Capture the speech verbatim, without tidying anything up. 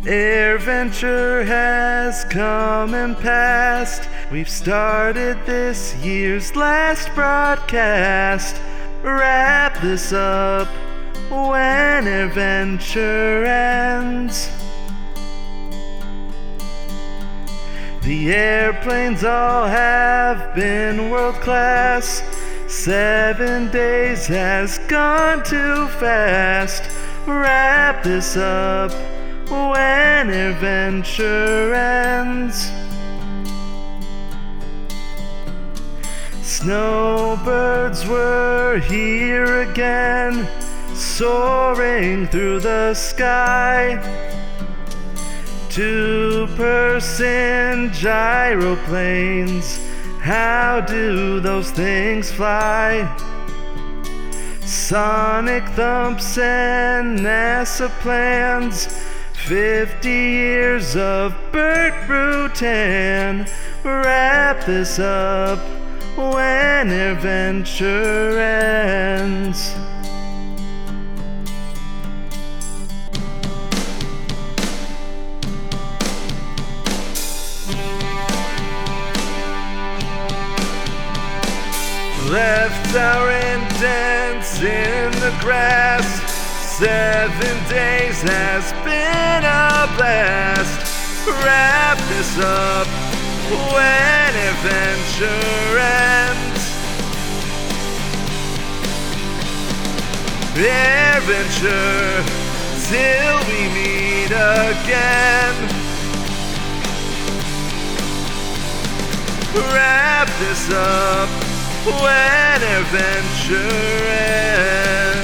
AirVenture has come and passed. We've started this year's last broadcast. Wrap this up when AirVenture ends. The airplanes all have been world class. Seven days has gone too fast. Wrap this up when AirVenture ends. Snowbirds were here again, soaring through the sky. Two-person gyroplanes, how do those things fly? Sonic thumps and NASA plans, fifty years of Burt Rutan. Wrap this up when AirVenture ends. Left our indents in the grass. Seven days has been a blast. Wrap this up when AirVenture ends. AirVenture till we meet again. Wrap this up when AirVenture ends.